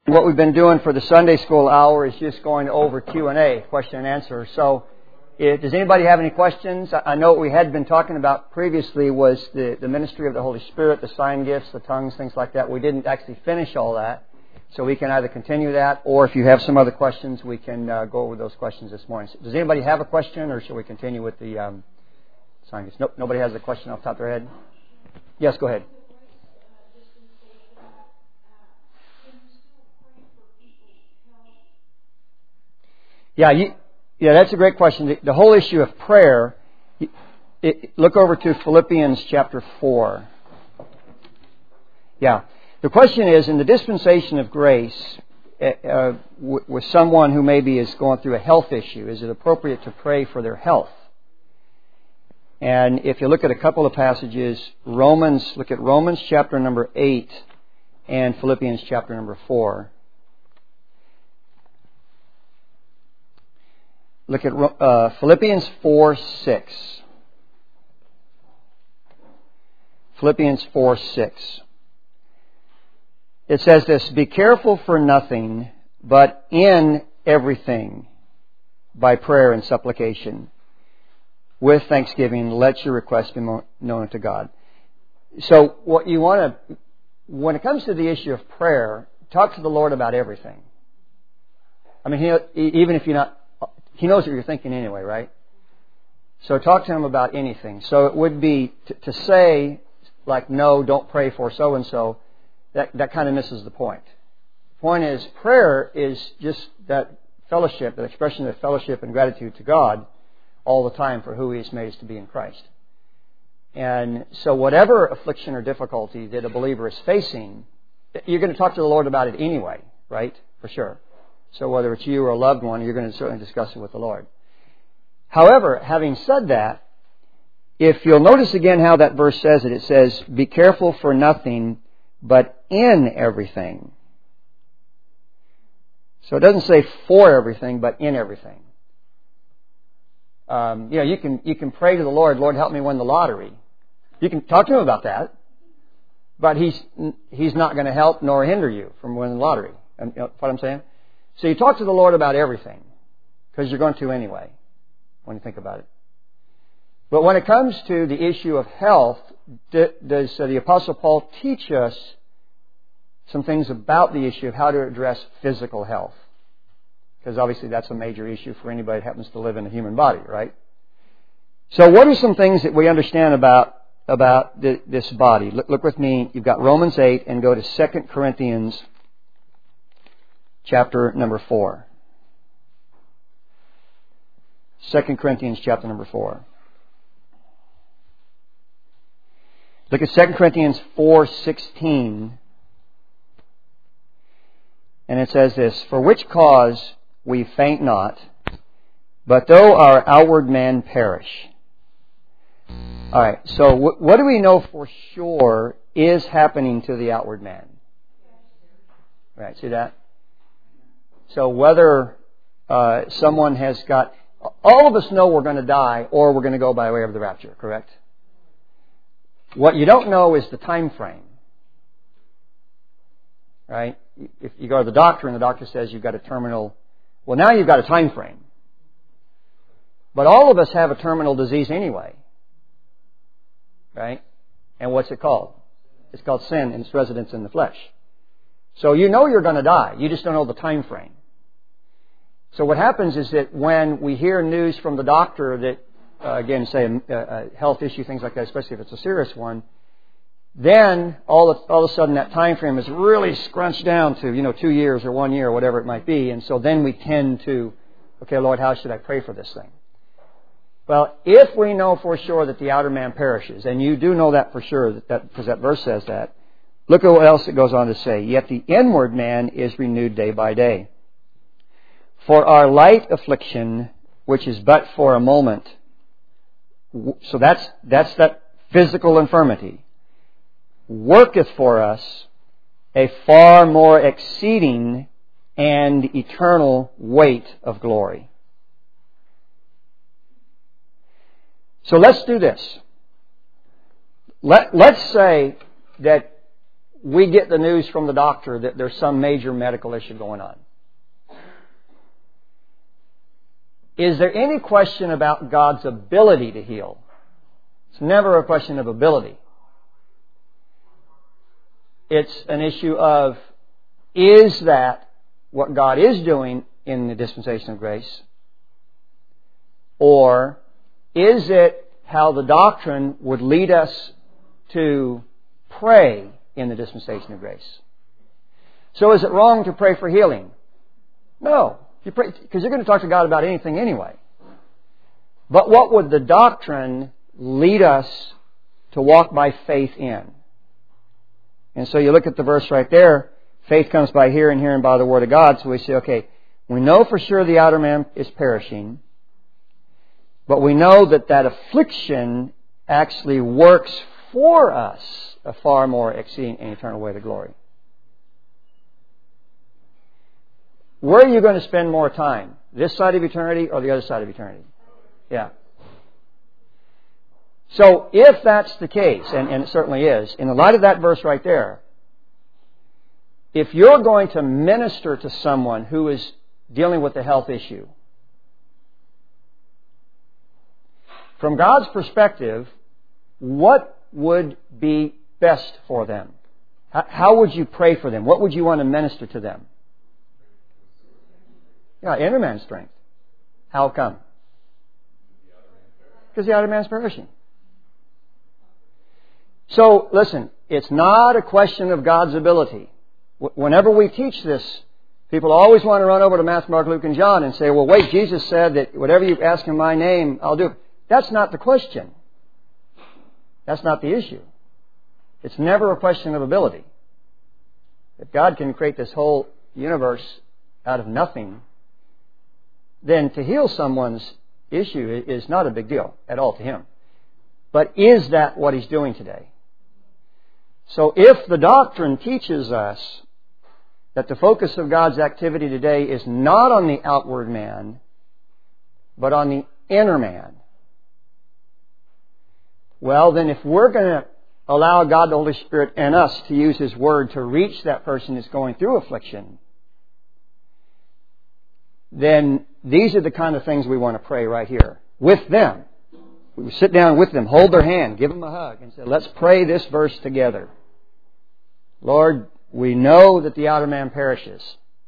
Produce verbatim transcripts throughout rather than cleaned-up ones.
What we've been doing for the Sunday school hour is just going over Q and A, question and answer. So, if, does anybody have any questions? I know what we had been talking about previously was the, the ministry of the Holy Spirit, the sign gifts, the tongues, things like that. We didn't actually finish all that. So we can either continue that, or if you have some other questions, we can uh, go over those questions this morning. So does anybody have a question, or should we continue with the um, sign gifts? Nope, nobody has a question off the top of their head? Yes, go ahead. Yeah, you, yeah, that's a great question. The, the whole issue of prayer, it, it, look over to Philippians chapter four. Yeah. The question is, in the dispensation of grace, uh, w- with someone who maybe is going through a health issue, is it appropriate to pray for their health? And if you look at a couple of passages, Romans, look at Romans chapter number eight and Philippians chapter number four. Look at uh, Philippians four six. Philippians four six. It says this, "Be careful for nothing, but in everything, by prayer and supplication, with thanksgiving, let your requests be known unto God." So what you want to, when it comes to the issue of prayer, talk to the Lord about everything. I mean, he, even if you're not, He knows what you're thinking anyway, right? So talk to Him about anything. So it would be to, to say, like, no, don't pray for so-and-so, that, that kind of misses the point. The point is, prayer is just that fellowship, that expression of fellowship and gratitude to God all the time for who He has made us to be in Christ. And so whatever affliction or difficulty that a believer is facing, you're going to talk to the Lord about it anyway, right? For sure. So whether it's you or a loved one, you're going to certainly discuss it with the Lord. However, having said that, if you'll notice again how that verse says it, it says, "Be careful for nothing, but in everything." So it doesn't say for everything, but in everything. Um, you know, you can you can pray to the Lord, "Lord, help me win the lottery." You can talk to Him about that, but He's He's not going to help nor hinder you from winning the lottery. You know what I'm saying? So you talk to the Lord about everything, because you're going to anyway, when you think about it. But when it comes to the issue of health, does the Apostle Paul teach us some things about the issue of how to address physical health? Because obviously that's a major issue for anybody that happens to live in a human body, right? So what are some things that we understand about, about the, this body? Look, look with me, you've got Romans eight, and go to Second Corinthians chapter number four. Second Corinthians chapter number four. Look at Second Corinthians four sixteen. And it says this, "For which cause we faint not, but though our outward man perish." All right, so w- what do we know for sure is happening to the outward man? Right, see that? So whether uh, someone has got... All of us know we're going to die or we're going to go by way of the rapture, correct? What you don't know is the time frame. Right? If you go to the doctor and the doctor says you've got a terminal... Well, now you've got a time frame. But all of us have a terminal disease anyway. Right? And what's it called? It's called sin and its residence in the flesh. So you know you're going to die. You just don't know the time frame. So what happens is that when we hear news from the doctor that, uh, again, say a, a health issue, things like that, especially if it's a serious one, then all of, all of a sudden that time frame is really scrunched down to, you know, two years or one year or whatever it might be. And so then we tend to, okay, Lord, how should I pray for this thing? Well, if we know for sure that the outer man perishes, and you do know that for sure, that, that, because that verse says that, look at what else it goes on to say. "Yet the inward man is renewed day by day. For our light affliction, which is but for a moment," so that's that's that physical infirmity, "worketh for us a far more exceeding and eternal weight of glory." So let's do this. Let, let's say that we get the news from the doctor that there's some major medical issue going on. Is there any question about God's ability to heal? It's never a question of ability. It's an issue of, is that what God is doing in the dispensation of grace? Or is it how the doctrine would lead us to pray in the dispensation of grace? So is it wrong to pray for healing? No. You pray, because you're going to talk to God about anything anyway. But what would the doctrine lead us to walk by faith in? And so you look at the verse right there. Faith comes by hearing, hearing by the Word of God. So we say, okay, we know for sure the outer man is perishing. But we know that that affliction actually works for us a far more exceeding and eternal way to glory. Where are you going to spend more time? This side of eternity or the other side of eternity? Yeah. So if that's the case, and, and it certainly is, in the light of that verse right there, if you're going to minister to someone who is dealing with a health issue, from God's perspective, what would be best for them? How would you pray for them? What would you want to minister to them? Yeah, inner man strength. How come? Because the outer man's perishing. So, listen, it's not a question of God's ability. Whenever we teach this, people always want to run over to Matthew, Mark, Luke, and John and say, well, wait, Jesus said that whatever you ask in my name, I'll do. That's not the question. That's not the issue. It's never a question of ability. If God can create this whole universe out of nothing, then to heal someone's issue is not a big deal at all to Him. But is that what He's doing today? So if the doctrine teaches us that the focus of God's activity today is not on the outward man, but on the inner man, well, then if we're going to allow God the Holy Spirit and us to use His Word to reach that person who's going through affliction, then these are the kind of things we want to pray right here with them. We sit down with them, hold their hand, give them a hug, and say, let's pray this verse together. Lord, we know that the outer man perishes.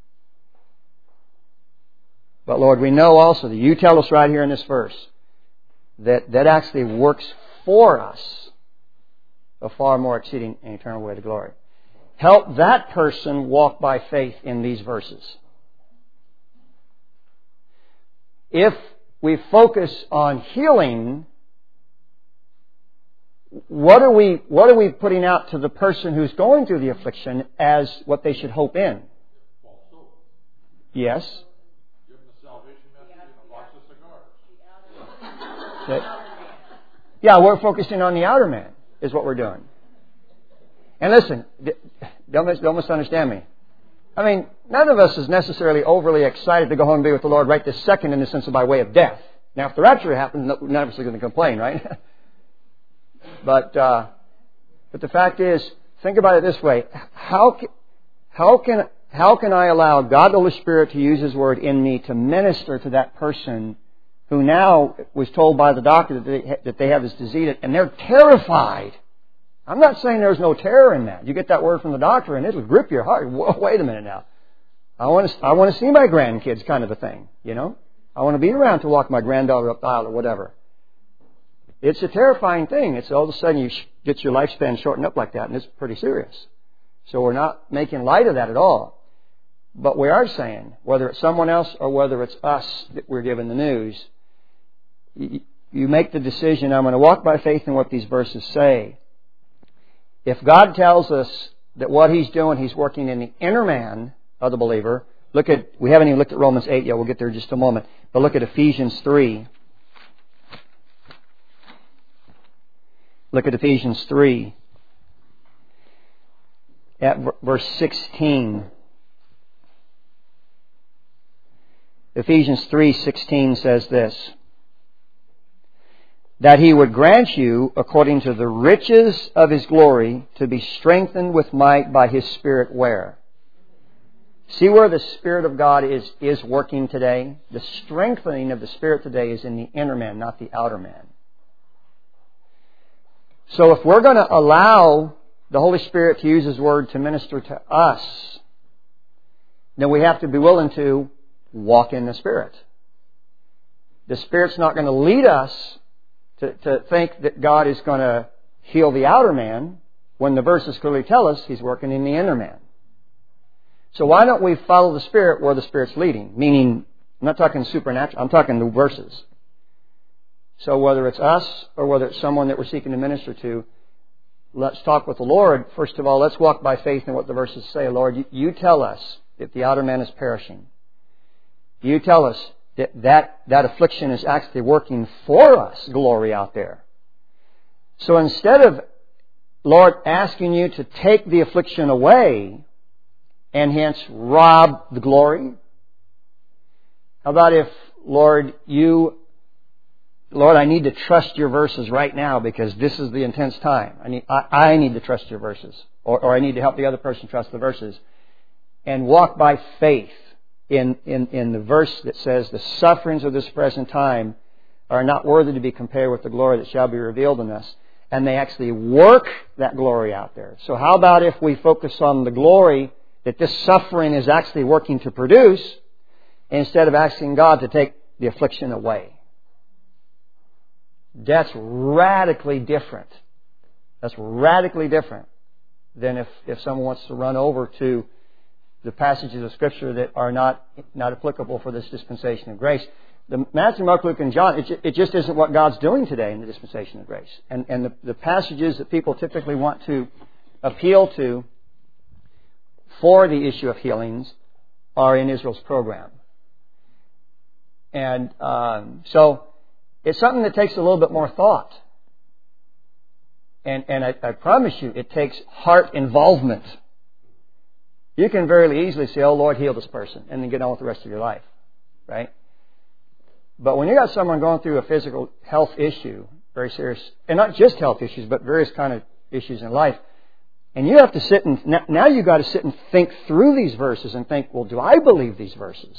But Lord, we know also that you tell us right here in this verse that that actually works for us a far more exceeding and eternal way to glory. Help that person walk by faith in these verses. If we focus on healing, what are we what are we putting out to the person who's going through the affliction as what they should hope in? Yes. Give them the salvation message and a box of cigars. Okay. Yeah, we're focusing on the outer man, is what we're doing. And listen, don't, mis- don't misunderstand me. I mean, none of us is necessarily overly excited to go home and be with the Lord right this second in the sense of by way of death. Now, if the rapture happens, none of us are going to complain, right? but uh, but the fact is, think about it this way: how can, how can how can I allow God the Holy Spirit to use His Word in me to minister to that person who now was told by the doctor that they, that they have this disease, and they're terrified? I'm not saying there's no terror in that. You get that word from the doctor and it'll grip your heart. Wait a minute now. I want to I want to see my grandkids, kind of a thing, you know. I want to be around to walk my granddaughter up the aisle or whatever. It's a terrifying thing. It's all of a sudden you get your lifespan shortened up like that, and it's pretty serious. So we're not making light of that at all. But we are saying, whether it's someone else or whether it's us that we're given the news, you make the decision, I'm going to walk by faith in what these verses say. If God tells us that what He's doing, He's working in the inner man of the believer. Look at, we haven't even looked at Romans eight yet. We'll get there in just a moment. But look at Ephesians three. Look at Ephesians three. At verse sixteen. Ephesians three sixteen says this: that He would grant you, according to the riches of His glory, to be strengthened with might by His Spirit where? See where the Spirit of God is, is working today? The strengthening of the Spirit today is in the inner man, not the outer man. So if we're going to allow the Holy Spirit to use His Word to minister to us, then we have to be willing to walk in the Spirit. The Spirit's not going to lead us to, to think that God is going to heal the outer man when the verses clearly tell us He's working in the inner man. So why don't we follow the Spirit where the Spirit's leading? Meaning, I'm not talking supernatural, I'm talking the verses. So whether it's us or whether it's someone that we're seeking to minister to, let's talk with the Lord. First of all, let's walk by faith in what the verses say. Lord, you, you tell us that the outer man is perishing. You tell us that, that that affliction is actually working for us, glory out there. So instead of, Lord, asking you to take the affliction away and hence rob the glory, how about if, Lord, you, Lord, I need to trust your verses right now because this is the intense time. I need, I, I need to trust your verses. Or, or I need to help the other person trust the verses. And walk by faith in, in, in the verse that says the sufferings of this present time are not worthy to be compared with the glory that shall be revealed in us. And they actually work that glory out there. So how about if we focus on the glory that this suffering is actually working to produce instead of asking God to take the affliction away? That's radically different. That's radically different than if, if someone wants to run over to the passages of Scripture that are not, not applicable for this dispensation of grace. The Matthew, Mark, Luke, and John, it, it just isn't what God's doing today in the dispensation of grace. And, and the, the passages that people typically want to appeal to for the issue of healings are in Israel's program. And um, so it's something that takes a little bit more thought. And, and I, I promise you, it takes heart involvement. You can very easily say, oh, Lord, heal this person, and then get on with the rest of your life. Right? But when you got someone going through a physical health issue, very serious, and not just health issues, but various kind of issues in life, and you have to sit and, now you've got to sit and think through these verses and think, well, do I believe these verses?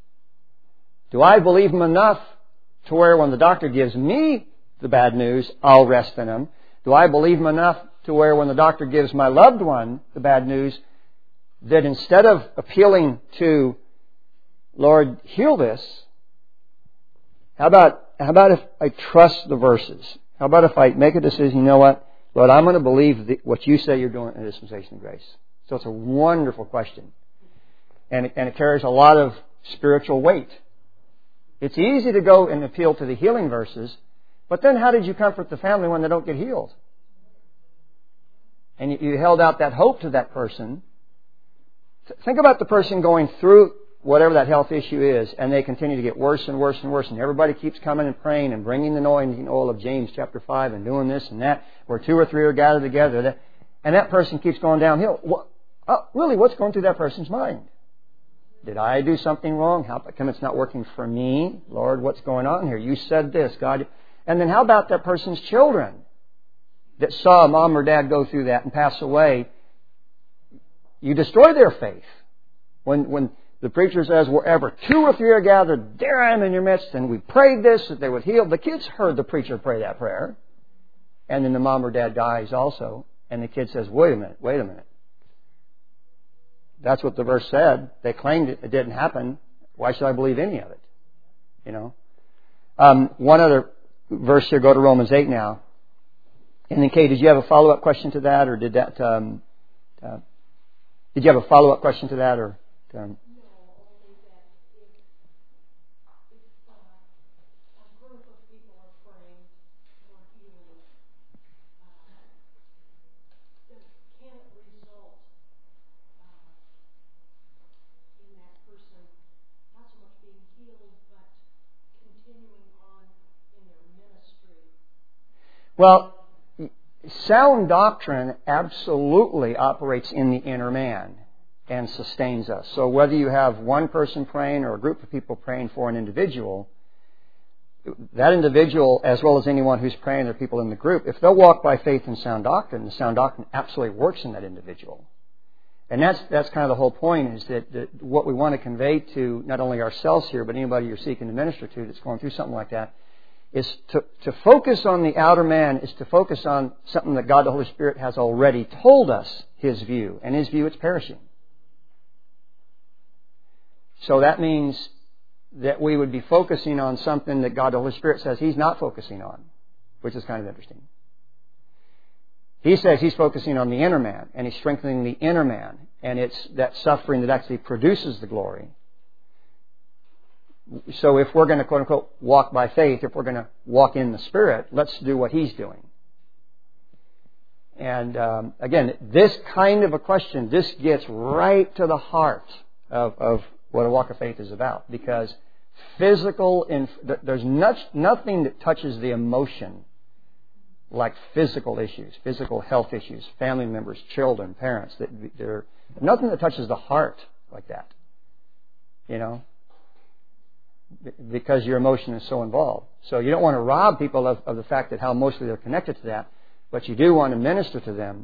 Do I believe them enough to where when the doctor gives me the bad news, I'll rest in them? Do I believe them enough to where when the doctor gives my loved one the bad news, that instead of appealing to, Lord, heal this, how about, how about if I trust the verses? How about if I make a decision, you know what? Lord, I'm going to believe the, what you say you're doing in the dispensation of grace. So it's a wonderful question. And it, and it carries a lot of spiritual weight. It's easy to go and appeal to the healing verses, but then how did you comfort the family when they don't get healed? And you, you held out that hope to that person. Think about the person going through whatever that health issue is, and they continue to get worse and worse and worse, and everybody keeps coming and praying and bringing the anointing oil of James chapter five and doing this and that, where two or three are gathered together, and that person keeps going downhill. What, oh, really, what's going through that person's mind? Did I do something wrong? How come it's not working for me? Lord, what's going on here? You said this, God. And then how about that person's children that saw mom or dad go through that and pass away? You destroy their faith. When, when the preacher says, wherever two or three are gathered, there I am in your midst, and we prayed this, that they would heal. The kids heard the preacher pray that prayer. And then the mom or dad dies also. And the kid says, wait a minute, wait a minute. That's what the verse said. They claimed it. It didn't happen. Why should I believe any of it? You know. Um, one other verse here. Go to Romans eight now. And then, Kay, did you have a follow-up question to that, or did that? Um, uh, did you have a follow-up question to that, or? Um, Well, sound doctrine absolutely operates in the inner man and sustains us. So whether you have one person praying or a group of people praying for an individual, that individual, as well as anyone who's praying, or people in the group, if they'll walk by faith and sound doctrine, the sound doctrine absolutely works in that individual. And that's that's kind of the whole point, is that, that what we want to convey to not only ourselves here, but anybody you're seeking to minister to that's going through something like that, is to, to focus on the outer man, is to focus on something that God the Holy Spirit has already told us His view. And His view, it's perishing. So that means that we would be focusing on something that God the Holy Spirit says He's not focusing on, which is kind of interesting. He says He's focusing on the inner man, and He's strengthening the inner man, and it's that suffering that actually produces the glory. So if we're going to, quote unquote, walk by faith, if we're going to walk in the Spirit, let's do what He's doing. And um, again, this kind of a question, this gets right to the heart of, of what a walk of faith is about. Because physical, inf- there's not, nothing that touches the emotion like physical issues, physical health issues, family members, children, parents. That they're, nothing that touches the heart like that. You know? Because your emotion is so involved. So you don't want to rob people of, of the fact that how emotionally they're connected to that, but you do want to minister to them.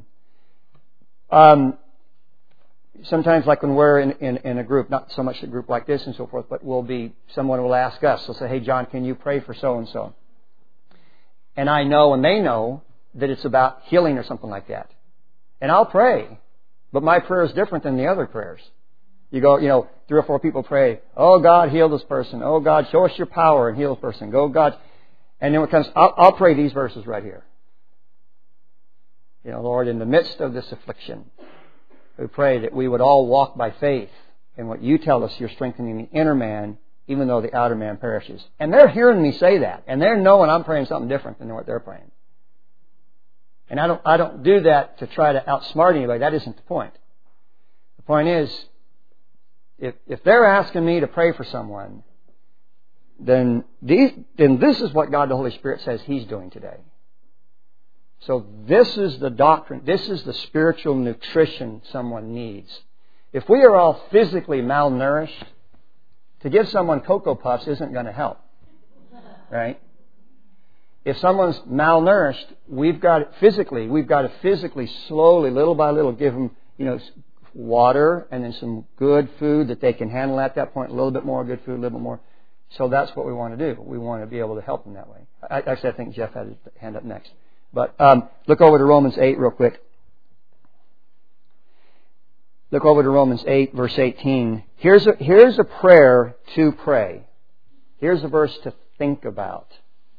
Um, sometimes, like when we're in, in, in a group, not so much a group like this and so forth, but we'll be, someone will ask us, they'll say, hey, John, can you pray for so-and-so? And I know and they know that it's about healing or something like that. And I'll pray, but my prayer is different than the other prayers. You go, you know, three or four people pray, oh, God, heal this person. Oh, God, show us your power and heal this person. Go, God. And then it comes, I'll, I'll pray these verses right here. You know, Lord, in the midst of this affliction, we pray that we would all walk by faith in what you tell us you're strengthening the inner man, even though the outer man perishes. And they're hearing me say that. And they're knowing I'm praying something different than what they're praying. And I don't, I don't do that to try to outsmart anybody. That isn't the point. The point is, If if they're asking me to pray for someone, then these then this is what God the Holy Spirit says He's doing today. So this is the doctrine, this is the spiritual nutrition someone needs. If we are all physically malnourished, to give someone Cocoa Puffs isn't going to help. Right? If someone's malnourished, we've got physically, we've got to physically, slowly, little by little, give them, you know, water and then some good food that they can handle at that point. A little bit more good food, a little bit more. So that's what we want to do. We want to be able to help them that way. I, actually, I think Jeff had his hand up next. But um, look over to Romans eight real quick. Look over to Romans eight, verse eighteen. Here's a, here's a prayer to pray. Here's a verse to think about.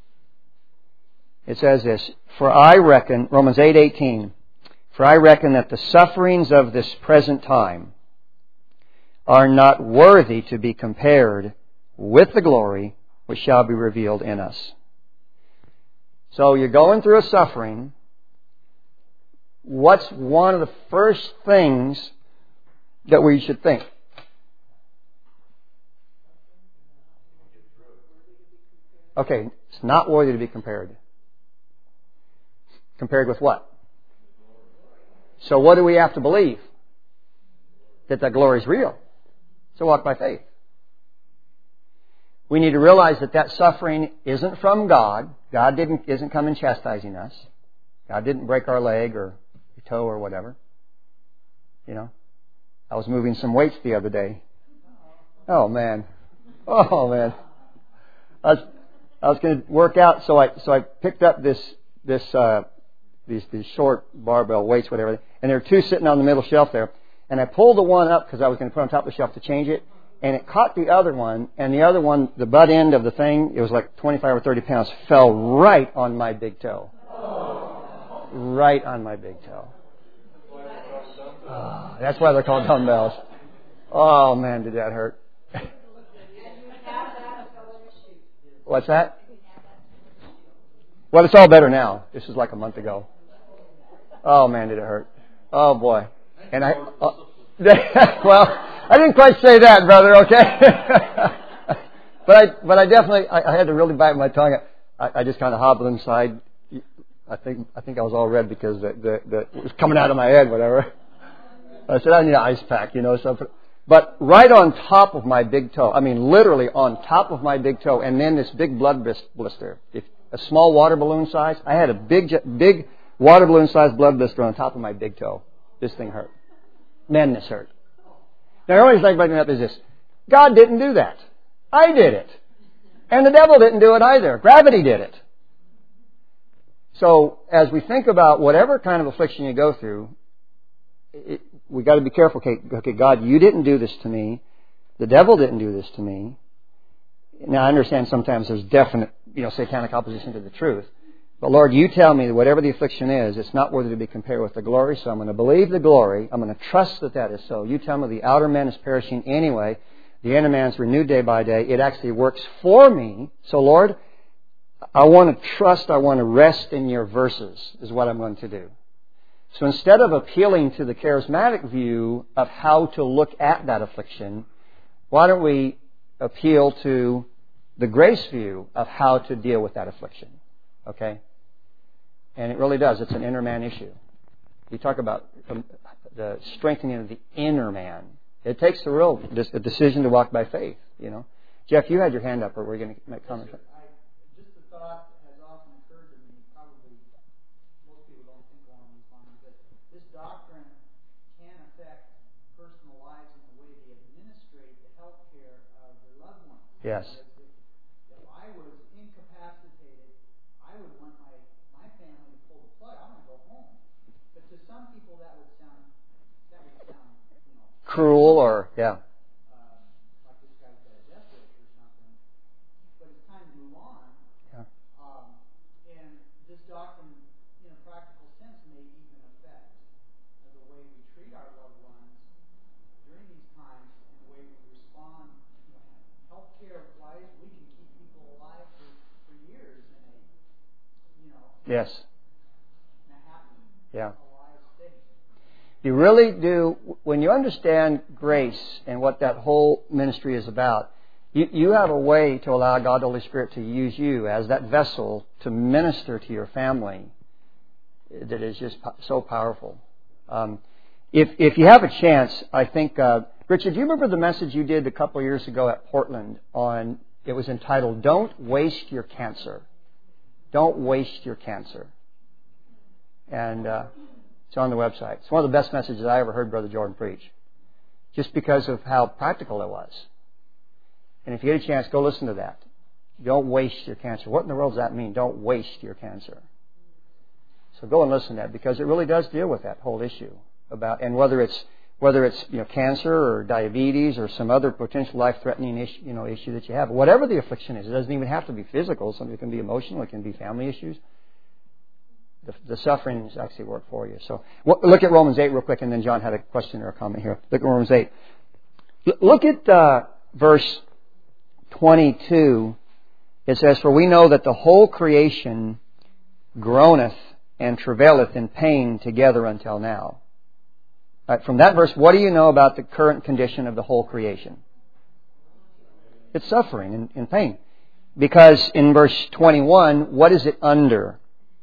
It says this, for I reckon, Romans eight eighteen, for I reckon that the sufferings of this present time are not worthy to be compared with the glory which shall be revealed in us. So you're going through a suffering. What's one of the first things that we should think? Okay, it's not worthy to be compared. Compared with what? So what do we have to believe? That that glory is real. So walk by faith. We need to realize that that suffering isn't from God. God didn't isn't coming chastising us. God didn't break our leg or your toe or whatever. You know, I was moving some weights the other day. Oh man, oh man. I was I was going to work out, so I so I picked up this this uh, these these short barbell weights, whatever, and there were two sitting on the middle shelf there. And I pulled the one up because I was going to put it on top of the shelf to change it. And it caught the other one, and the other one, the butt end of the thing, it was like twenty-five or thirty pounds, fell right on my big toe. Oh. Right on my big toe. Oh, that's why they're called dumbbells. Oh, man, did that hurt. What's that? Well, it's all better now. This is like a month ago. Oh, man, did it hurt. Oh, boy. And I... Uh, well... I didn't quite say that, brother, okay? but I but I definitely, I, I had to really bite my tongue. I, I just kind of hobbled inside. I think I think I was all red because the, the, the, it was coming out of my head, whatever. I said, I need an ice pack, you know. So, But right on top of my big toe, I mean literally on top of my big toe, and then this big blood blister. If a small water balloon size, I had a big, big water balloon size blood blister on top of my big toe. This thing hurt. Man, this hurt. Now, the only thing I bring up is this. God didn't do that. I did it. And the devil didn't do it either. Gravity did it. So, as we think about whatever kind of affliction you go through, it, we got to be careful. Okay, okay, God, you didn't do this to me. The devil didn't do this to me. Now, I understand sometimes there's definite, you know, satanic opposition to the truth. But Lord, you tell me that whatever the affliction is, it's not worthy to be compared with the glory. So I'm going to believe the glory. I'm going to trust that that is so. You tell me the outer man is perishing anyway. The inner man is renewed day by day. It actually works for me. So Lord, I want to trust, I want to rest in your verses is what I'm going to do. So instead of appealing to the charismatic view of how to look at that affliction, why don't we appeal to the grace view of how to deal with that affliction? Okay? And it really does. It's an inner man issue. You talk about the strengthening of the inner man. It takes a real a decision to walk by faith, you know. Jeff, you had your hand up, or we're going to make comments. Yes, I, just a thought has often occurred to me, probably most people don't think along these lines, that this doctrine can affect personal lives in the way they administrate the health care of their loved ones. Yes. If, if I was incapacitated, I would want my, my family to pull the plug. I want to go home. But to some people that would sound, that would sound, you know, cruel or, yeah. Yes. Yeah. You really do, when you understand grace and what that whole ministry is about, you, you have a way to allow God the Holy Spirit to use you as that vessel to minister to your family that is just so powerful. Um, if if you have a chance, I think, uh, Richard, do you remember the message you did a couple of years ago at Portland on, it was entitled, Don't Waste Your Cancer. Don't waste your cancer. And uh, it's on the website. It's one of the best messages I ever heard Brother Jordan preach. Just because of how practical it was. And if you get a chance, go listen to that. Don't waste your cancer. What in the world does that mean? Don't waste your cancer. So go and listen to that, because it really does deal with that whole issue about, and whether it's whether it's you know cancer or diabetes or some other potential life-threatening issue, you know issue that you have, whatever the affliction is, it doesn't even have to be physical. Something can be emotional. It can be family issues. The, the sufferings actually work for you. So look at Romans eight real quick, and then John had a question or a comment here. Look at Romans eight. Look at uh, verse twenty-two. It says, "For we know that the whole creation groaneth and travaileth in pain together until now." Right, from that verse, what do you know about the current condition of the whole creation? It's suffering and, and pain. Because in verse twenty-one, what is it under?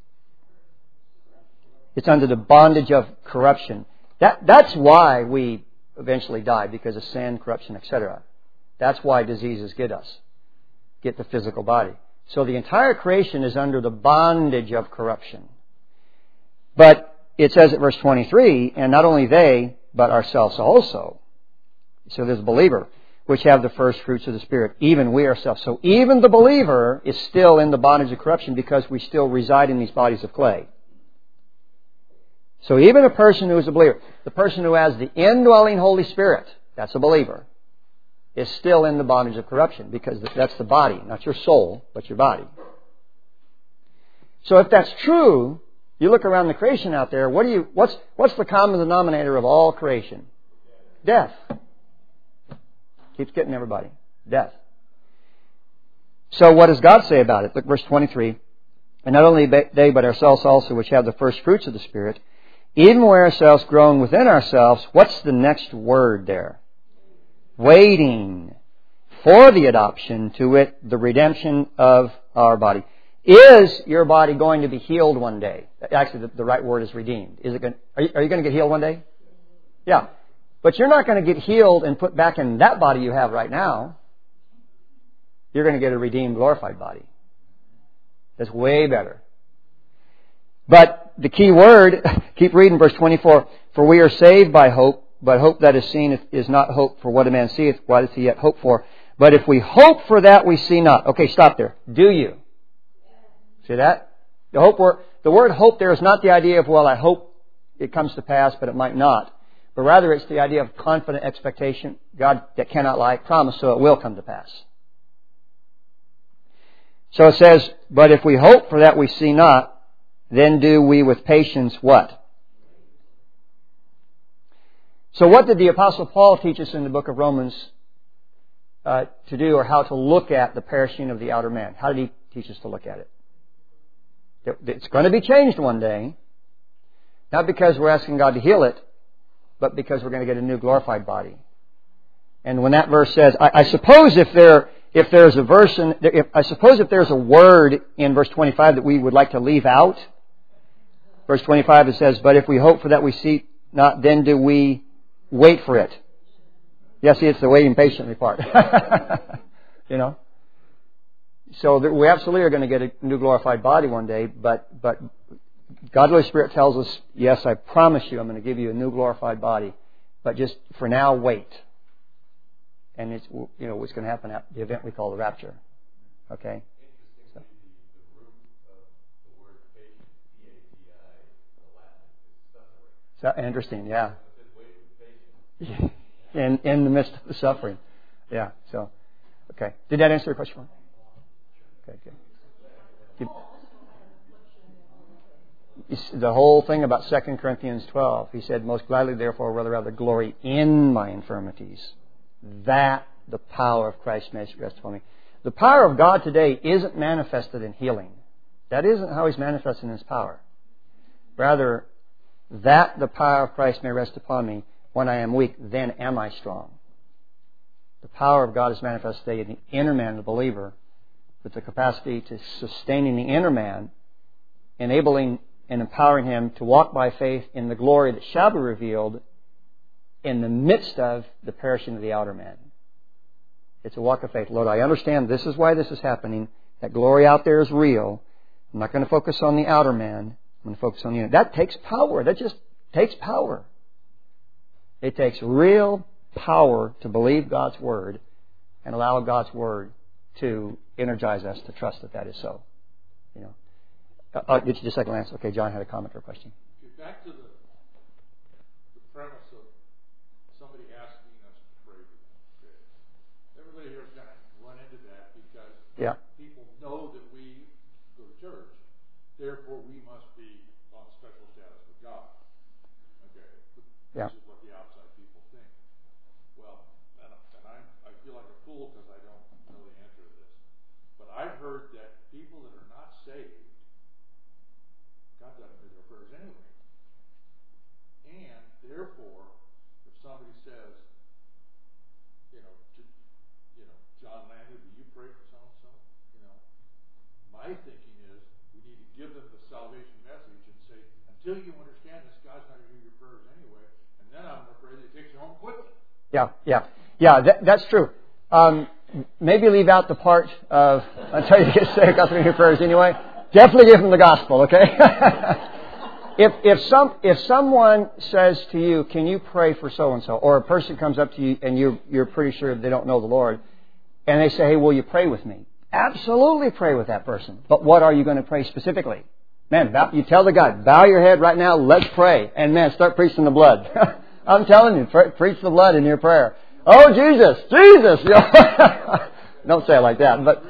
It's under the bondage of corruption. That, that's why we eventually die, because of sin, corruption, et cetera. That's why diseases get us, get the physical body. So the entire creation is under the bondage of corruption. But it says at verse twenty-three, and not only they, but ourselves also. So there's a believer, which have the first fruits of the Spirit, even we ourselves. So even the believer is still in the bondage of corruption, because we still reside in these bodies of clay. So even a person who is a believer, the person who has the indwelling Holy Spirit, that's a believer, is still in the bondage of corruption, because that's the body, not your soul, but your body. So if that's true, you look around the creation out there, what do you, what's, what's the common denominator of all creation? Death. Keeps getting everybody. Death. So what does God say about it? Look, verse twenty-three. And not only they, but ourselves also, which have the first fruits of the Spirit, even we ourselves grown within ourselves, what's the next word there? Waiting for the adoption, to wit, the redemption of our body. Is your body going to be healed one day? Actually, the, the right word is redeemed. Is it going? Are you, are you going to get healed one day? Yeah. But you're not going to get healed and put back in that body you have right now. You're going to get a redeemed, glorified body. That's way better. But the key word, keep reading verse twenty-four. For we are saved by hope, but hope that is seen is not hope for what a man seeth. Why does he yet hope for? But if we hope for that we see not. Okay, stop there. Do you? See that? The hope word, the word hope there is not the idea of, well, I hope it comes to pass, but it might not. But rather it's the idea of confident expectation. God that cannot lie, promise, so it will come to pass. So it says, but if we hope for that we see not, then do we with patience what? So what did the Apostle Paul teach us in the book of Romans uh, to do, or how to look at the perishing of the outer man? How did he teach us to look at it? It's going to be changed one day. Not because we're asking God to heal it, but because we're going to get a new glorified body. And when that verse says, I, I suppose if there if there's a verse, in, if, I suppose if there's a word in verse twenty-five that we would like to leave out, verse twenty-five it says, but if we hope for that we see not, then do we wait for it. Yeah, see, it's the waiting patiently part. You know? So we absolutely are going to get a new glorified body one day, but but God the Holy Spirit tells us, yes, I promise you I'm going to give you a new glorified body, but just for now, wait. And it's, you know, what's going to happen at the event we call the rapture. Okay? So. The root of the word patient, P A T I, the Latin, is suffering. So, interesting, yeah. Wait for In, in the midst of the suffering. Yeah, so, okay. Did that answer your question? Okay, good. Keep, the whole thing about Second Corinthians twelve, he said, most gladly therefore will I rather glory in my infirmities, that the power of Christ may rest upon me. The power of God today isn't manifested in healing. That isn't how He's manifesting His power. Rather, that the power of Christ may rest upon me. When I am weak, then am I strong. The power of God is manifested today in the inner man, the believer, with the capacity to sustaining the inner man, enabling and empowering him to walk by faith in the glory that shall be revealed in the midst of the perishing of the outer man. It's a walk of faith. Lord, I understand this is why this is happening. That glory out there is real. I'm not going to focus on the outer man. I'm going to focus on the inner. That takes power. That just takes power. It takes real power to believe God's Word and allow God's Word to energize us to trust that that is so. You know. Uh, I'll get you just a second, Lance. Okay, John had a comment or a question. Back to the, the premise of somebody asking us to pray for them. Okay. Everybody here is going to run into that because yeah. people know that we go to church. Therefore, we must be on special status with God. Okay. This yeah. is what the outside people think. Well, and, and I, I feel like a fool because I don't know the answer to this. But I've heard that people that are not saved, God doesn't hear their prayers anyway. And therefore, if somebody says, you know, to, you know, John Landry, will you pray for so and so? You know, my thinking is we need to give them the salvation message and say, until you understand this, God's not going to hear your prayers anyway. And then I'm going to pray that He takes you home quickly. Yeah, yeah, yeah. That, that's true. Um, maybe leave out the part of until you get saved, God's going to hear your prayers anyway. Definitely give them the gospel, okay? if if some if someone says to you, "Can you pray for so and so?" or a person comes up to you and you you're pretty sure they don't know the Lord, and they say, "Hey, will you pray with me?" Absolutely, pray with that person. But what are you going to pray specifically? Man, bow, you tell the guy, "Bow your head right now. Let's pray." And man, start preaching the blood. I'm telling you, pre- preach the blood in your prayer. Oh, Jesus, Jesus! Don't say it like that, but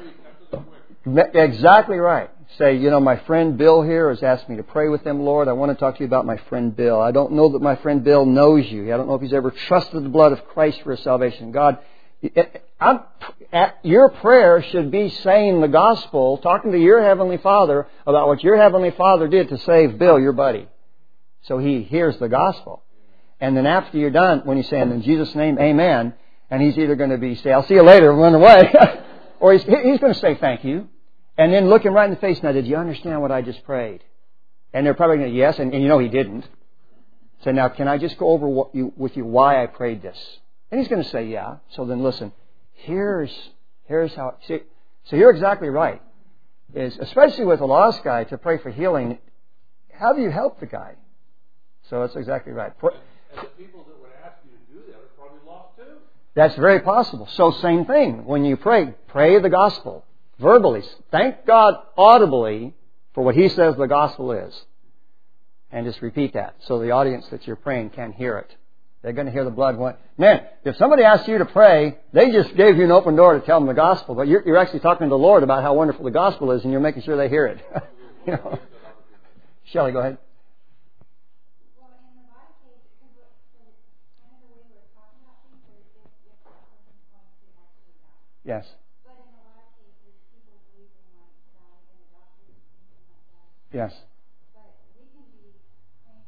exactly right. Say, you know, my friend Bill here has asked me to pray with him, Lord. I want to talk to you about my friend Bill. I don't know that my friend Bill knows you. I don't know if he's ever trusted the blood of Christ for his salvation. God, I'm, your prayer should be saying the gospel, talking to your Heavenly Father about what your Heavenly Father did to save Bill, your buddy. So he hears the gospel. And then after you're done, when you say, in Jesus' name, amen, and he's either going to be, say, I'll see you later, and run away, or he's, he's going to say thank you. And then look him right in the face. Now, did you understand what I just prayed? And they're probably going to, yes, and, and you know he didn't. Say, now, can I just go over what you, with you why I prayed this? And he's going to say, yeah. So then listen, here's here's how... See, so you're exactly right. Is especially with a lost guy, to pray for healing, how do you help the guy? So that's exactly right. And, and the people that would ask you to do that are probably lost too. That's very possible. So same thing. When you pray, pray the gospel. Verbally. Thank God audibly for what He says the gospel is. And just repeat that so the audience that you're praying can hear it. They're going to hear the blood. Man, if somebody asks you to pray, they just gave you an open door to tell them the gospel. But you're, you're actually talking to the Lord about how wonderful the gospel is, and you're making sure they hear it. You know? Shelley, go ahead. Well, in the body case, because what, kind of the way we're talking about things, there is if that person's going to actually die. Yes. But in a lot of cases, people believe they might die in the doctors, things like that. Yes. But we can be praying,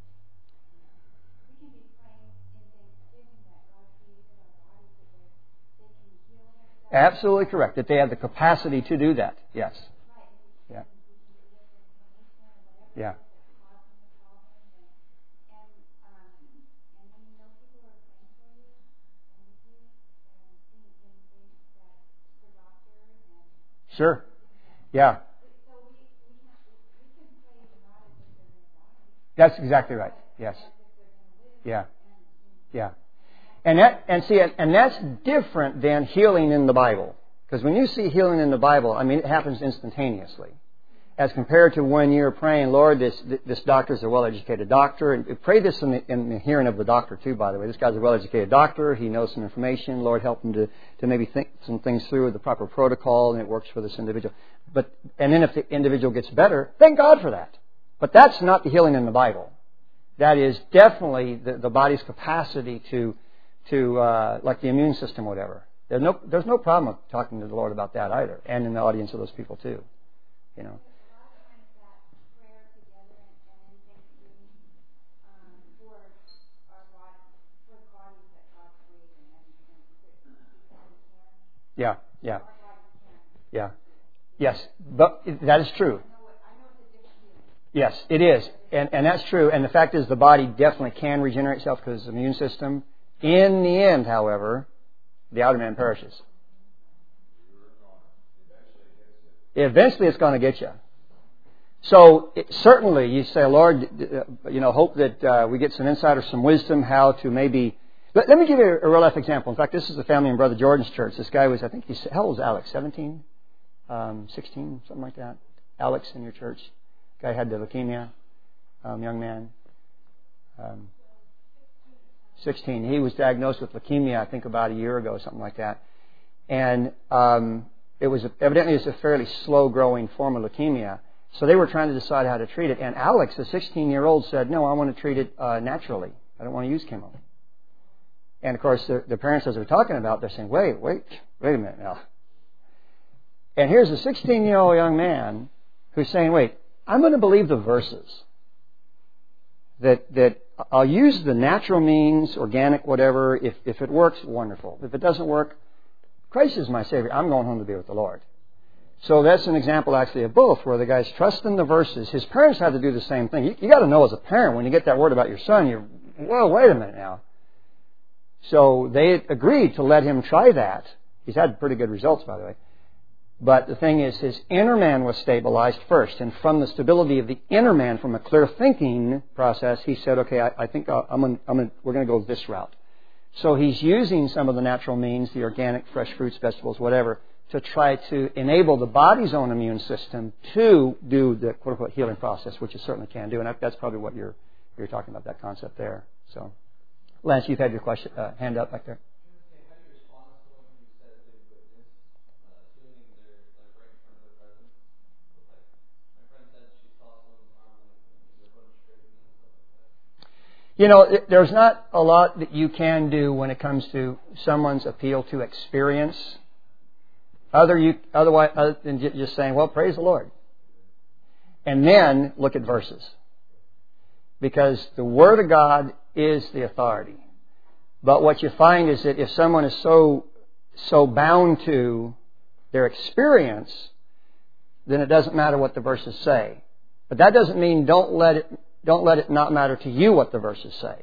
we can be praying in thanksgiving that God created our bodies that they, they can heal themselves. Absolutely correct. That they have the capacity to do that. Yes. Right. Yeah. We can get rid of inflammation or whatever Yeah. that's causing the problem. And, and, um, and when you know people are praying for you, and with you, and seeing in things that for doctors and Sure. Yeah. so we, we, can, we can pray not as if they're going to die, That's exactly right. Yes. as if they're going to live. Yeah. And, Yeah. And that, and see, and that's different than healing in the Bible. Because when you see healing in the Bible, I mean, it happens instantaneously. As compared to when you're praying, Lord, this this doctor's a well-educated doctor. And pray this in the, in the hearing of the doctor, too, by the way. This guy's a well-educated doctor. He knows some information. Lord, help him to, to maybe think some things through with the proper protocol, and it works for this individual. But and then if the individual gets better, thank God for that. But that's not the healing in the Bible. That is definitely the, the body's capacity to, to uh, like the immune system, whatever. There's no, there's no problem with talking to the Lord about that either, and in the audience of those people, too. You know. a lot of times that prayer together and, and in thanksgiving um, for our body, for the bodies that God created and, and because we can, Yeah, yeah, our bodies can. yeah. Yes, but that is true. I know, what, I know it's a different healing. Yes, it is. And, and that's true. And the fact is the body definitely can regenerate itself because of the immune system. In the end, however, the outer man perishes. Eventually it's going to get you. So it, certainly you say, Lord, you know, hope that uh, we get some insight or some wisdom how to maybe... Let, let me give you a, a real life example. In fact, this is the family in Brother Jordan's church. This guy was, I think, he's, how old was Alex? seventeen? Um, sixteen? Something like that. Alex in your church. Guy had the leukemia. Um, young man. Um, sixteen. He was diagnosed with leukemia, I think, about a year ago, something like that. And um, it was evidently it's a fairly slow-growing form of leukemia. So they were trying to decide how to treat it. And Alex, a sixteen-year-old, said, no, I want to treat it uh, naturally. I don't want to use chemo. And, of course, the, the parents, as they're talking about, they're saying, wait, wait, wait a minute now. And here's a sixteen-year-old young man who's saying, wait, I'm going to believe the verses. That that I'll use the natural means, organic, whatever. If if it works, wonderful. If it doesn't work, Christ is my Savior. I'm going home to be with the Lord. So that's an example actually of both, where the guy's trusting the verses. His parents had to do the same thing. You, you got to know as a parent, when you get that word about your son, you're, whoa, wait a minute now. So they agreed to let him try that. He's had pretty good results, by the way. But the thing is, his inner man was stabilized first. And from the stability of the inner man, from a clear thinking process, he said, okay, I, I think I'll, I'm gonna, I'm gonna, we're going to go this route. So he's using some of the natural means, the organic, fresh fruits, vegetables, whatever, to try to enable the body's own immune system to do the quote-unquote healing process, which it certainly can do. And that's probably what you're you're talking about, that concept there. So, Lance, you've had your question uh, hand up back there. You know, there's not a lot that you can do when it comes to someone's appeal to experience, other you, otherwise, other than just saying, well, praise the Lord. And then look at verses. Because the Word of God is the authority. But what you find is that if someone is so, so bound to their experience, then it doesn't matter what the verses say. But that doesn't mean don't let it don't let it not matter to you what the verses say.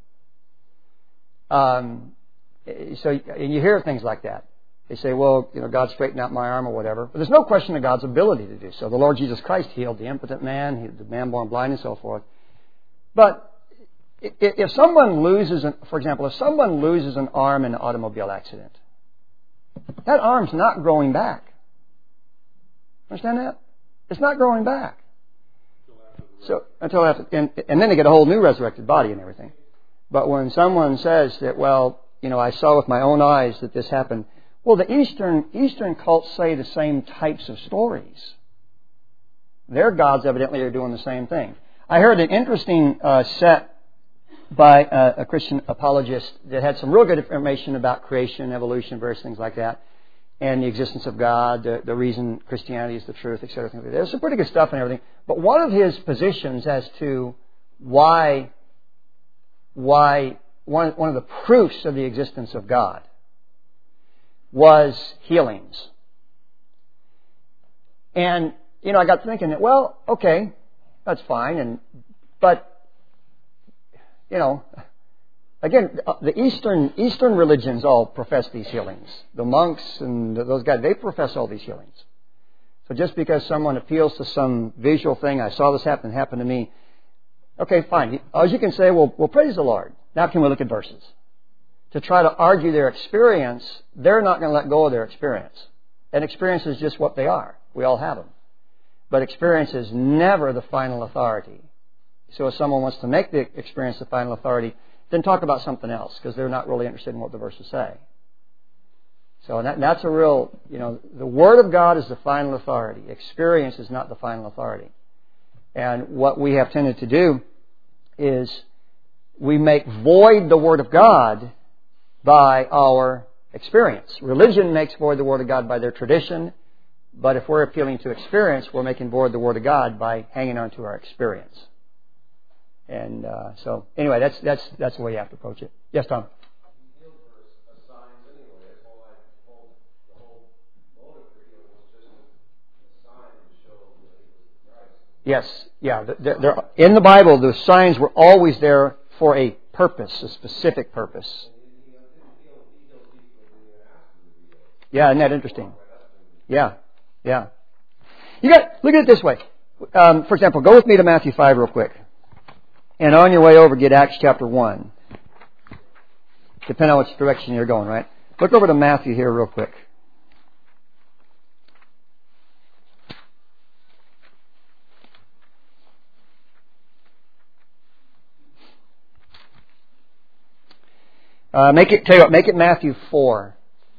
Um, so and you hear things like that. They say, well, you know, God straightened out my arm or whatever. But there's no question of God's ability to do so. The Lord Jesus Christ healed the impotent man, he, the man born blind, and so forth. But if someone loses, an, for example, if someone loses an arm in an automobile accident, that arm's not growing back. Understand that? It's not growing back. So until after, and, and then they get a whole new resurrected body and everything. But when someone says that, well, you know, I saw with my own eyes that this happened. Well, the Eastern Eastern cults say the same types of stories. Their gods evidently are doing the same thing. I heard an interesting uh, set by a, a Christian apologist that had some real good information about creation, evolution, various things like that, and the existence of God, the, the reason Christianity is the truth, et cetera. There's some pretty good stuff and everything. But one of his positions as to why, why one, one of the proofs of the existence of God was healings. And, you know, I got thinking that, well, okay, that's fine, and but, you know, again, the Eastern Eastern religions all profess these healings. The monks and those guys, they profess all these healings. So just because someone appeals to some visual thing, I saw this happen, happen to me, okay, fine. As you can say, well, well, praise the Lord. Now can we look at verses? To try to argue their experience, they're not going to let go of their experience. And experience is just what they are. We all have them. But experience is never the final authority. So if someone wants to make the experience the final authority, then talk about something else, because they're not really interested in what the verses say. So that, that's a real, you know, the Word of God is the final authority. Experience is not the final authority. And what we have tended to do is we make void the Word of God by our experience. Religion makes void the Word of God by their tradition, but if we're appealing to experience, we're making void the Word of God by hanging on to our experience. And uh, so, anyway, that's that's that's the way you have to approach it. Yes, Tom? Yes, yeah. They're, they're, in the Bible, the signs were always there for a purpose, a specific purpose. Yeah, isn't that interesting? Yeah, yeah. You got look at it this way. Um, for example, go with me to Matthew five real quick, and on your way over, get Acts chapter one. Depending on which direction you're going, right? Look over to Matthew here real quick. Uh, make it. Tell you what. Make it Matthew four.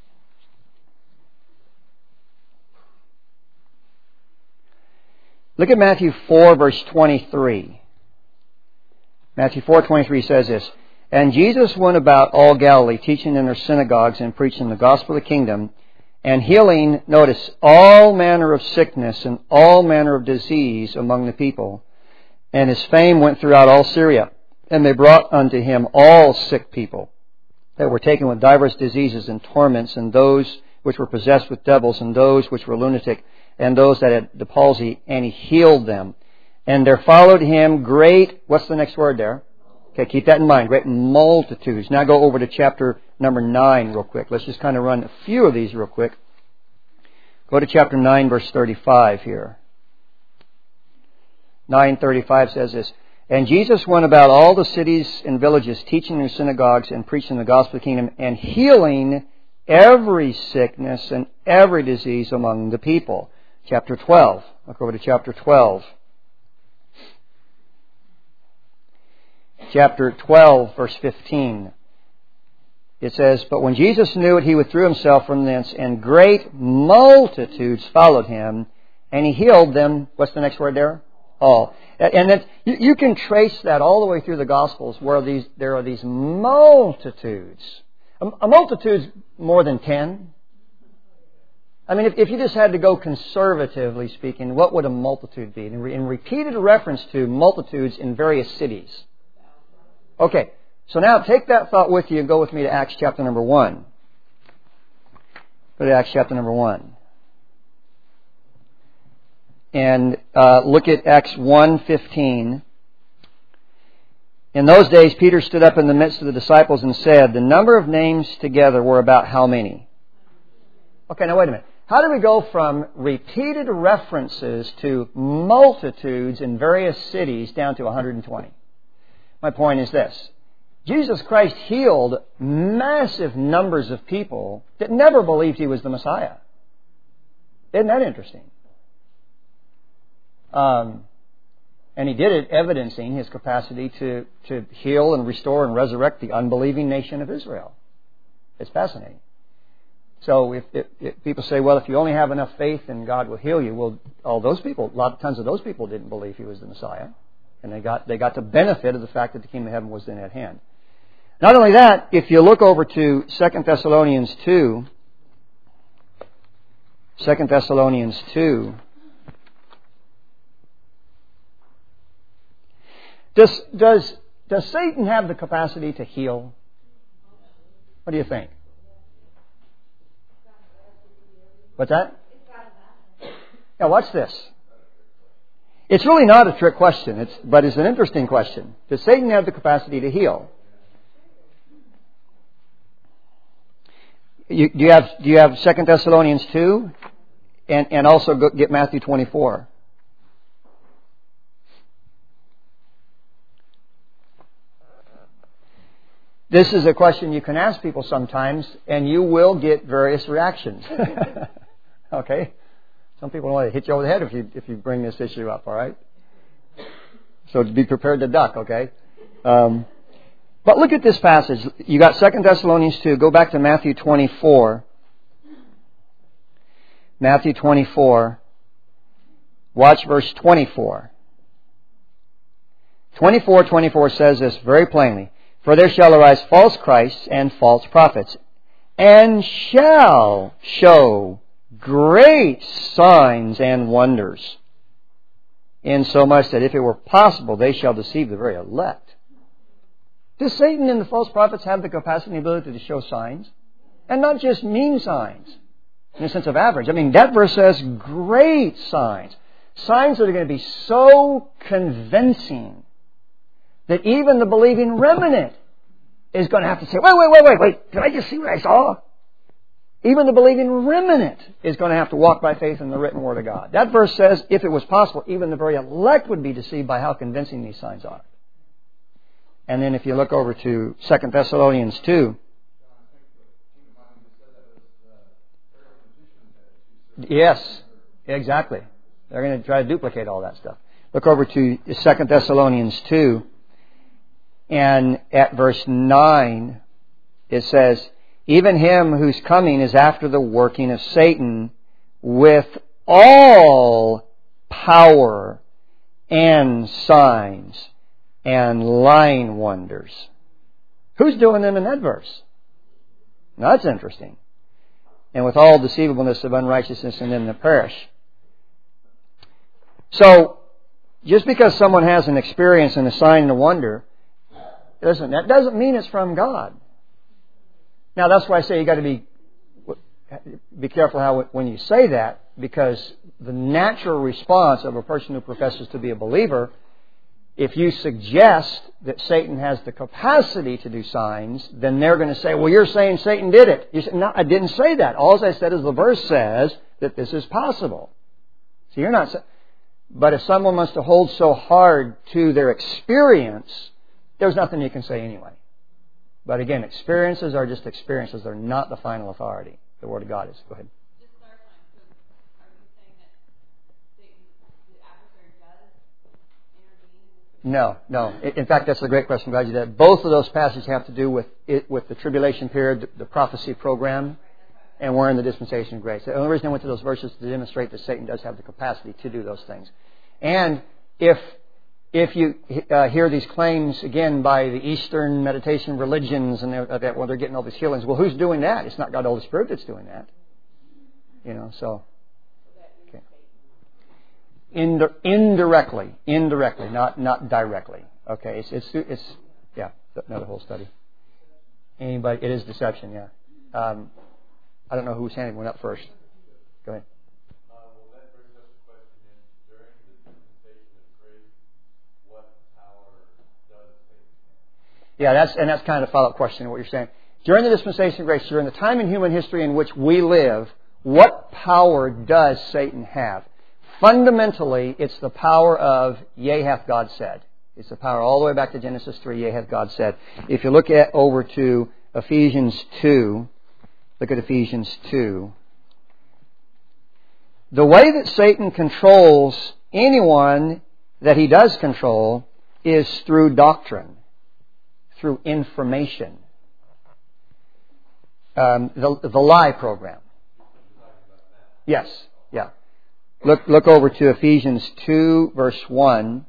Look at Matthew four, verse twenty-three. Matthew four twenty-three says this: And Jesus went about all Galilee, teaching in their synagogues and preaching the gospel of the kingdom, and healing, notice, all manner of sickness and all manner of disease among the people. And his fame went throughout all Syria. And they brought unto him all sick people that were taken with divers diseases and torments, and those which were possessed with devils, and those which were lunatic, and those that had the palsy, and he healed them. And there followed him great, what's the next word there? Okay, keep that in mind, great multitudes. Now go over to chapter number nine real quick. Let's just kind of run a few of these real quick. Go to chapter nine, verse thirty-five here. nine thirty-five says this: And Jesus went about all the cities and villages, teaching in synagogues and preaching the gospel of the kingdom, and healing every sickness and every disease among the people. Chapter twelve. Look over to chapter twelve. Chapter twelve, verse fifteen. It says, But when Jesus knew it, he withdrew himself from thence, and great multitudes followed him, and he healed them. What's the next word there? All. And that, you, you can trace that all the way through the Gospels, where these there are these multitudes. A, a multitude's more than ten. I mean, if, if you just had to go conservatively speaking, what would a multitude be? In, re, in repeated reference to multitudes in various cities. Okay, so now take that thought with you and go with me to Acts chapter number one. Go to Acts chapter number one. And uh, look at Acts one fifteen. In those days, Peter stood up in the midst of the disciples and said, the number of names together were about how many? Okay, now wait a minute. How do we go from repeated references to multitudes in various cities down to one hundred twenty? My point is this. Jesus Christ healed massive numbers of people that never believed He was the Messiah. Isn't that interesting? Um, and He did it evidencing His capacity to, to heal and restore and resurrect the unbelieving nation of Israel. It's fascinating. So if, if, if people say, well, if you only have enough faith, then God will heal you. Well, all those people, a lot of tons of those people didn't believe He was the Messiah. And they got, they got the benefit of the fact that the kingdom of heaven was then at hand. Not only that, if you look over to Second Thessalonians two, Second Thessalonians two, does, does, does Satan have the capacity to heal? What do you think? What's that? Now watch this. It's really not a trick question, it's, but it's an interesting question. Does Satan have the capacity to heal? You, do you have do you have Second Thessalonians two, and and also go, get Matthew twenty-four. This is a question you can ask people sometimes, and you will get various reactions. Okay, some people want to hit you over the head if you if you bring this issue up. All right, so be prepared to duck. Okay. Um, But look at this passage. You got Second Thessalonians two. Go back to Matthew twenty-four. Matthew twenty-four. Watch verse twenty-four. twenty-four twenty-four says this very plainly. For there shall arise false Christs and false prophets, and shall show great signs and wonders, insomuch that if it were possible, they shall deceive the very elect. Does Satan and the false prophets have the capacity and ability to show signs? And not just mean signs, in the sense of average. I mean, that verse says great signs. Signs that are going to be so convincing that even the believing remnant is going to have to say, wait, wait, wait, wait, wait, did I just see what I saw? Even the believing remnant is going to have to walk by faith in the written Word of God. That verse says, if it was possible, even the very elect would be deceived by how convincing these signs are. And then if you look over to Second Thessalonians two. Yes, exactly. They're going to try to duplicate all that stuff. Look over to Second Thessalonians two. And at verse nine, it says, even him whose coming is after the working of Satan with all power and signs and lying wonders. Who's doing them in that verse? Now that's interesting. And with all deceivableness of unrighteousness and in the perish. So, just because someone has an experience and a sign and a wonder, doesn't, that doesn't mean it's from God. Now that's why I say you got to be be careful how when you say that, because the natural response of a person who professes to be a believer, if you suggest that Satan has the capacity to do signs, then they're going to say, well, you're saying Satan did it. You say, no, I didn't say that. All I said is the verse says that this is possible. So you're not. But if someone wants to hold so hard to their experience, there's nothing you can say anyway. But again, experiences are just experiences. They're not the final authority. The Word of God is. Go ahead. Just clarifying, so are you saying that Satan, the adversary does intervene? No, no. In fact, that's a great question. Glad you did. Both of those passages have to do with it, with the tribulation period, the prophecy program, and we're in the dispensation of grace. The only reason I went to those verses is to demonstrate that Satan does have the capacity to do those things. And if if you uh, hear these claims again by the Eastern meditation religions and uh, that well, they're getting all these healings, well, who's doing that? It's not God the Holy Spirit that's doing that. You know, so. Okay. Indi- indirectly, indirectly, not not directly. Okay, it's it's it's yeah, another whole study. Anybody? It is deception. Yeah. Um, I don't know who's handing one up first. Go ahead. Uh, well, that brings us a question in. During the dispensation of grace, what power does Satan Yeah, that's and that's kind of a follow-up question to what you're saying. During the dispensation of grace, during the time in human history in which we live, what power does Satan have? Fundamentally, it's the power of, yea, hath God said. It's the power all the way back to Genesis three, yea, hath God said. If you look at over to Ephesians two, look at Ephesians two. The way that Satan controls anyone that he does control is through doctrine, through information. Um, the, the lie program. Yes, yeah. Look, look over to Ephesians two, verse one.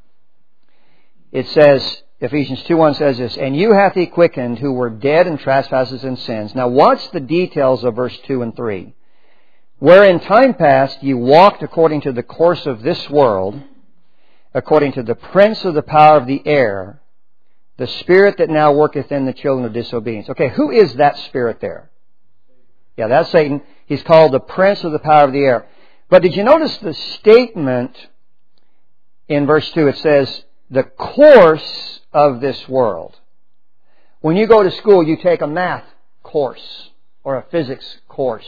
It says, Ephesians two one says this, and you hath he quickened who were dead in trespasses and sins. Now watch the details of verse two and three. Where in time past you walked according to the course of this world, according to the prince of the power of the air, the spirit that now worketh in the children of disobedience. Okay, who is that spirit there? Yeah, that's Satan. He's called the prince of the power of the air. But did you notice the statement in verse two? It says, the course of this world. When you go to school, you take a math course or a physics course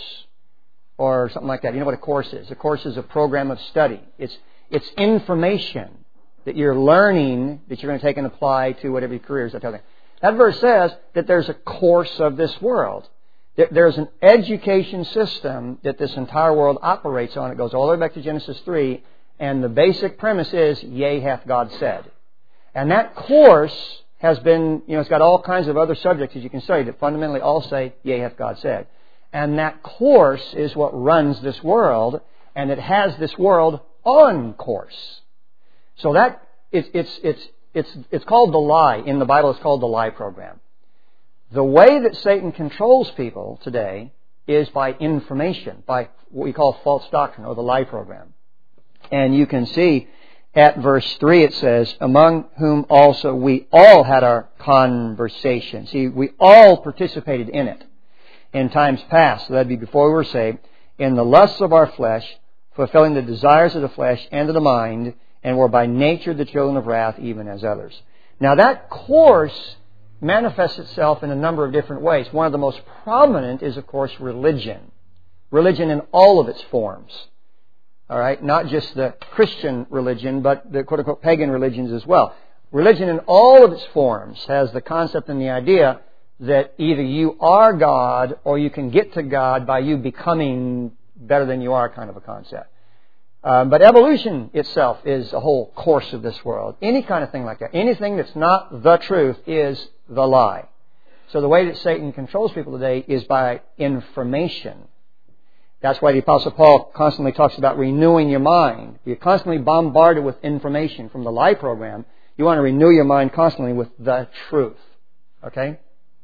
or something like that. You know what a course is? A course is a program of study. It's it's information that you're learning that you're going to take and apply to whatever your career is. That type of thing. That verse says that there's a course of this world. There's an education system that this entire world operates on. It goes all the way back to Genesis three. And the basic premise is, yea, hath God said. And that course has been, you know, it's got all kinds of other subjects as you can study that fundamentally all say, yea, hath God said. And that course is what runs this world, and it has this world on course. So that, it's, it's, it's, it's, it's called the lie. In the Bible, it's called the lie program. The way that Satan controls people today is by information, by what we call false doctrine, or the lie program. And you can see at verse three it says, among whom also we all had our conversation. See, we all participated in it in times past. So that'd be before we were saved. In the lusts of our flesh, fulfilling the desires of the flesh and of the mind, and were by nature the children of wrath, even as others. Now that course manifests itself in a number of different ways. One of the most prominent is, of course, religion. Religion in all of its forms. All right, not just the Christian religion, but the quote-unquote pagan religions as well. Religion in all of its forms has the concept and the idea that either you are God or you can get to God by you becoming better than you are, kind of a concept. Um, but evolution itself is a whole course of this world. Any kind of thing like that. Anything that's not the truth is the lie. So the way that Satan controls people today is by information. That's why the Apostle Paul constantly talks about renewing your mind. You're constantly bombarded with information from the lie program. You want to renew your mind constantly with the truth. Okay?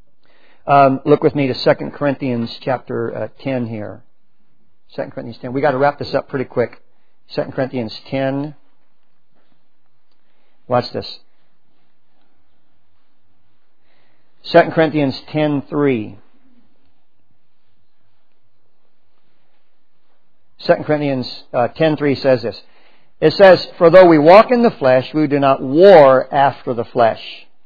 Um, look with me to Second Corinthians chapter uh, ten here. Second Corinthians ten. We got to wrap this up pretty quick. Second Corinthians ten. Watch this. Second Corinthians ten three. Second Corinthians uh, ten three says this. It says, for though we walk in the flesh, we do not war after the flesh.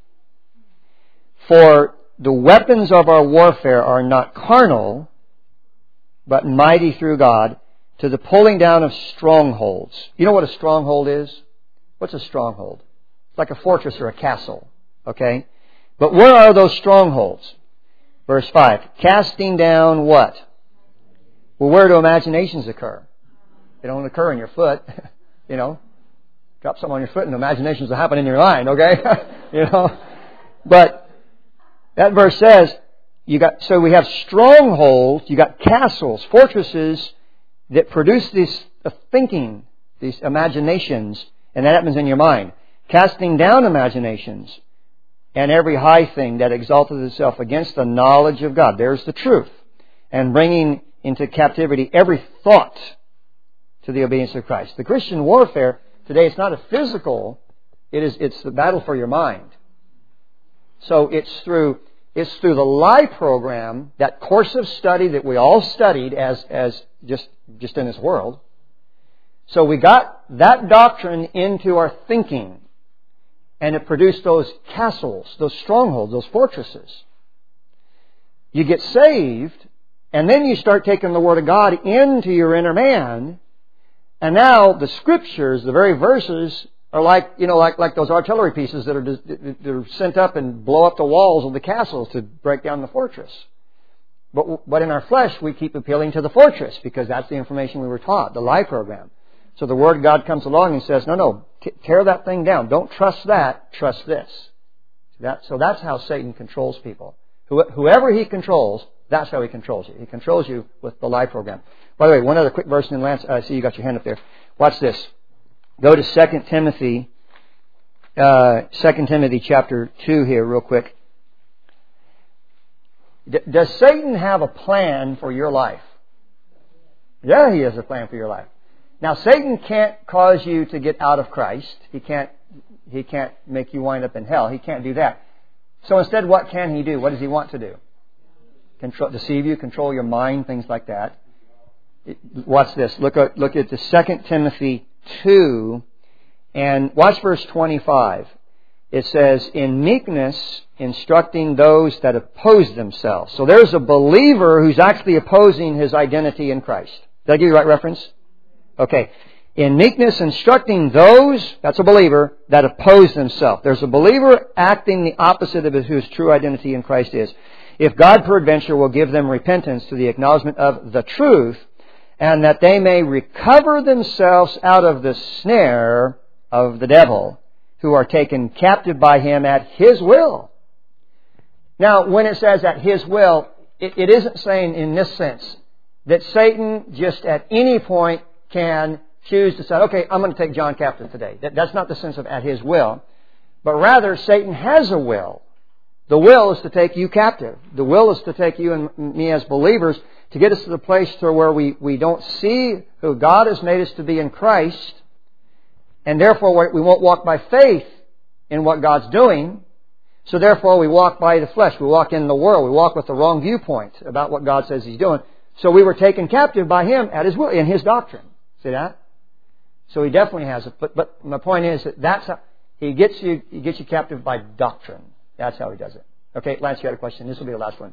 For the weapons of our warfare are not carnal, but mighty through God, to the pulling down of strongholds. You know what a stronghold is? What's a stronghold? It's like a fortress or a castle. Okay? But where are those strongholds? Verse five. Casting down what? Well, where do imaginations occur? They don't occur in your foot. You know, drop something on your foot and imaginations will happen in your mind, okay? You know, but that verse says, you got, so we have strongholds, you got castles, fortresses that produce this uh, thinking, these imaginations, and that happens in your mind. Casting down imaginations and every high thing that exalteth itself against the knowledge of God. There's the truth. And bringing into captivity every thought to the obedience of Christ. The Christian warfare today, it's not a physical, it is, it's the battle for your mind. So it's through, it's through the lie program, that course of study that we all studied as, as just, just in this world. So we got that doctrine into our thinking. and it produced those castles, those strongholds, those fortresses. You get saved, and then you start taking the Word of God into your inner man, and now the Scriptures, the very verses, are like, you know, like, like those artillery pieces that are, that are sent up and blow up the walls of the castles to break down the fortress. But, but in our flesh, we keep appealing to the fortress because that's the information we were taught, the life program. So the Word of God comes along and says, no, no, t- tear that thing down. Don't trust that, trust this. That, so that's how Satan controls people. Who, whoever he controls, that's how he controls you. He controls you with the life program. By the way, one other quick verse, and then Lance, I see you got your hand up there. Watch this. Go to Second Timothy, uh, Second Timothy chapter two here real quick. D- does Satan have a plan for your life? Yeah, he has a plan for your life. Now, Satan can't cause you to get out of Christ. He can't, he can't make you wind up in hell. He can't do that. So instead, what can he do? What does he want to do? Control, deceive you, control your mind, things like that. Watch this. Look at, look at the Second Timothy two, and watch verse twenty-five. It says, in meekness, instructing those that oppose themselves. So there's a believer who's actually opposing his identity in Christ. Did I give you the right reference? Okay. In meekness, instructing those, that's a believer, that oppose themselves. There's a believer acting the opposite of whose true identity in Christ is. If God peradventure will give them repentance to the acknowledgement of the truth, and that they may recover themselves out of the snare of the devil, who are taken captive by him at his will. Now, when it says at his will, it, it isn't saying in this sense that Satan just at any point can choose to say, okay, I'm going to take John captive today. That, that's not the sense of at his will. But rather, Satan has a will. The will is to take you captive. The will is to take you and me as believers to get us to the place to where we, we don't see who God has made us to be in Christ, and therefore we won't walk by faith in what God's doing. So therefore we walk by the flesh. We walk in the world. We walk with the wrong viewpoint about what God says He's doing. So we were taken captive by Him at His will, in His doctrine. See that? So He definitely has it. But, but my point is that that's how He gets you, He gets you captive by doctrine. That's how He does it. Okay, Lance, you had a question. This will be the last one.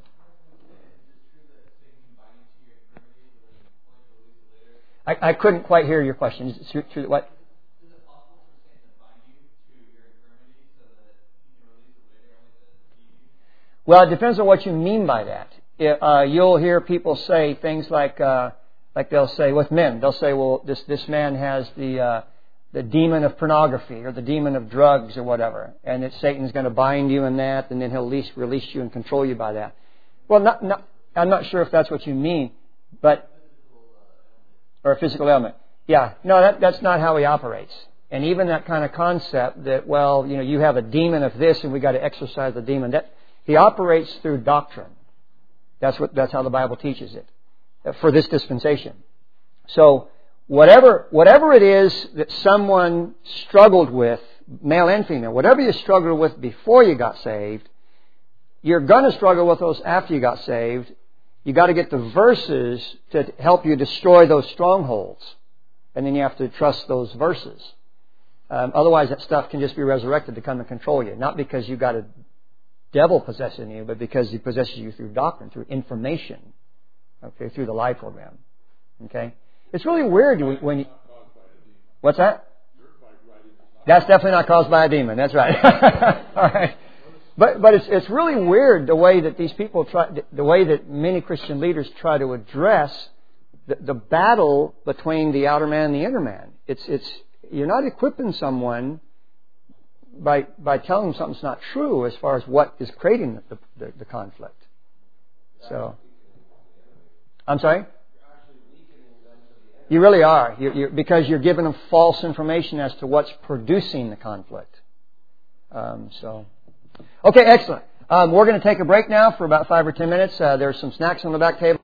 I, I couldn't quite hear your question. Is it true, true what? Is it possible for Satan to bind you to your infirmity so that he can release it later only to deceive you? Well, it depends on what you mean by that. It, uh, you'll hear people say things like, uh, like they'll say with men, they'll say, well, this this man has the uh, the demon of pornography or the demon of drugs or whatever, and that Satan's going to bind you in that, and then he'll at least release you and control you by that. Well, not, not, I'm not sure if that's what you mean, but or a physical ailment. Yeah, no, that, that's not how he operates. And even that kind of concept that, well, you know, you have a demon of this and we got to exorcise the demon. That he operates through doctrine. That's what that's how the Bible teaches it for this dispensation. So whatever whatever it is that someone struggled with, male and female, whatever you struggled with before you got saved, you're going to struggle with those after you got saved. You got to get the verses to help you destroy those strongholds. And then you have to trust those verses. Um, otherwise, that stuff can just be resurrected to come and control you. Not because you got a devil possessing you, but because he possesses you through doctrine, through information. Okay, through the life program. Okay? It's really weird when you... What's that? That's definitely not caused by a demon. That's right. All right. But but it's it's really weird the way that these people try, the way that many Christian leaders try to address the, the battle between the outer man and the inner man. It's it's you're not equipping someone by by telling them something's not true as far as what is creating the the, the conflict. So, I'm sorry. You really are, you're, you're, because you're giving them false information as to what's producing the conflict. Um, so. Okay, excellent. Um, we're going to take a break now for about five or ten minutes. Uh, there's some snacks on the back table.